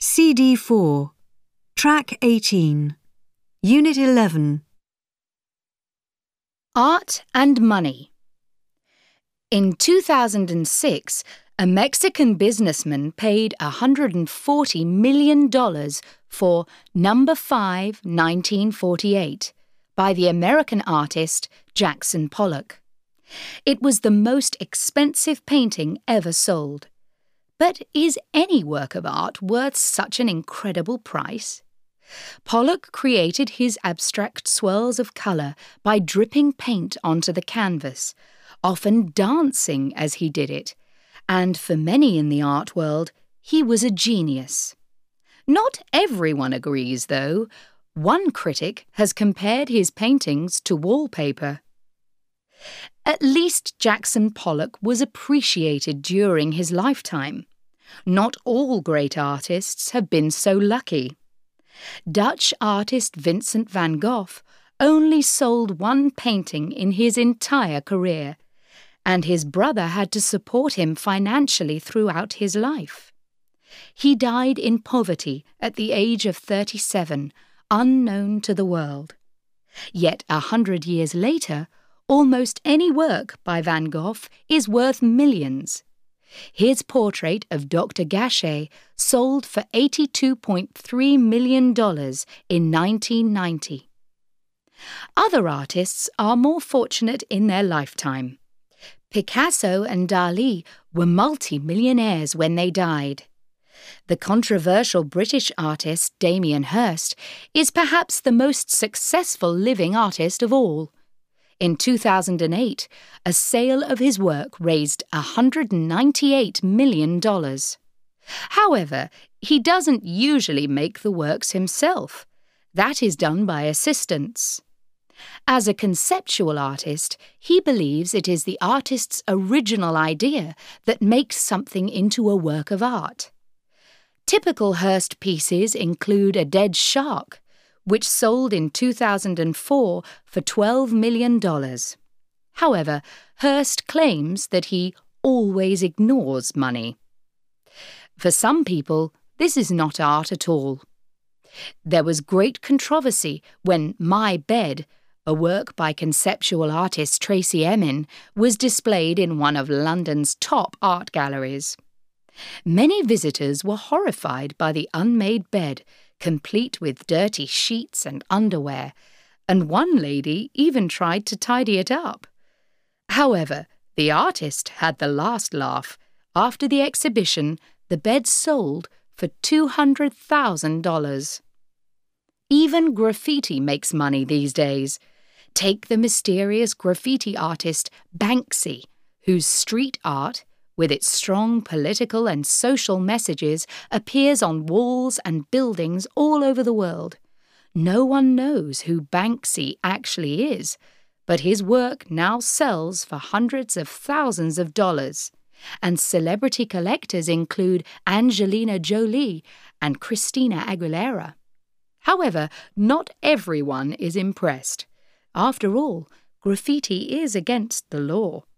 CD4, Track 18, Unit 11. Art and Money. In 2006, a Mexican businessman paid $140 million for Number 5, 1948 by the American artist Jackson Pollock. It was the most expensive painting ever sold. But is any work of art worth such an incredible price? Pollock created his abstract swirls of colour by dripping paint onto the canvas, often dancing as he did it, and for many in the art world, he was a genius. Not everyone agrees, though. One critic has compared his paintings to wallpaper. At least Jackson Pollock was appreciated during his lifetime. Not all great artists have been so lucky. Dutch artist Vincent van Gogh only sold one painting in his entire career, and his brother had to support him financially throughout his life. He died in poverty at the age of 37, unknown to the world. Yet 100 years later, almost any work by Van Gogh is worth millions. His portrait of Dr. Gachet sold for $82.3 million in 1990. Other artists are more fortunate in their lifetime. Picasso and Dali were multi-millionaires when they died. The controversial British artist Damien Hirst is perhaps the most successful living artist of all. In 2008, a sale of his work raised $198 million. However, he doesn't usually make the works himself. That is done by assistants. As a conceptual artist, he believes it is the artist's original idea that makes something into a work of art. Typical Hirst pieces include a dead shark, which sold in 2004 for $12 million. However, Hirst claims that he always ignores money. For some people, this is not art at all. There was great controversy when My Bed, a work by conceptual artist Tracey Emin, was displayed in one of London's top art galleries. Many visitors were horrified by the unmade bed, complete with dirty sheets and underwear, and one lady even tried to tidy it up. However, the artist had the last laugh. After the exhibition, the bed sold for $200,000. Even graffiti makes money these days. Take the mysterious graffiti artist Banksy, whose street art, with its strong political and social messages, appears on walls and buildings all over the world. No one knows who Banksy actually is, but his work now sells for hundreds of thousands of dollars, and celebrity collectors include Angelina Jolie and Christina Aguilera. However, not everyone is impressed. After all, graffiti is against the law.